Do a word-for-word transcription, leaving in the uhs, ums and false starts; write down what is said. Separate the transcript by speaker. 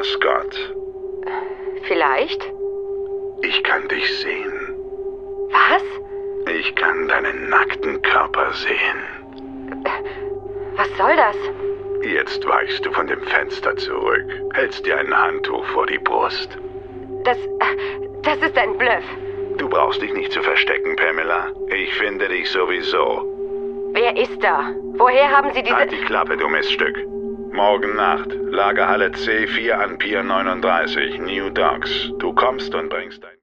Speaker 1: Scott.
Speaker 2: Vielleicht?
Speaker 1: Ich kann dich sehen.
Speaker 2: Was?
Speaker 1: Ich kann deinen nackten Körper sehen.
Speaker 2: Was soll das?
Speaker 1: Jetzt weichst du von dem Fenster zurück, hältst dir ein Handtuch vor die Brust.
Speaker 2: Das, das ist ein Bluff.
Speaker 1: Du brauchst dich nicht zu verstecken, Pamela. Ich finde dich sowieso.
Speaker 2: Wer ist da? Woher haben Sie diese...
Speaker 1: Halt die Klappe, du Miststück. Morgen Nacht, Lagerhalle C vier an Pier neununddreißig, New Docks. Du kommst und bringst dein...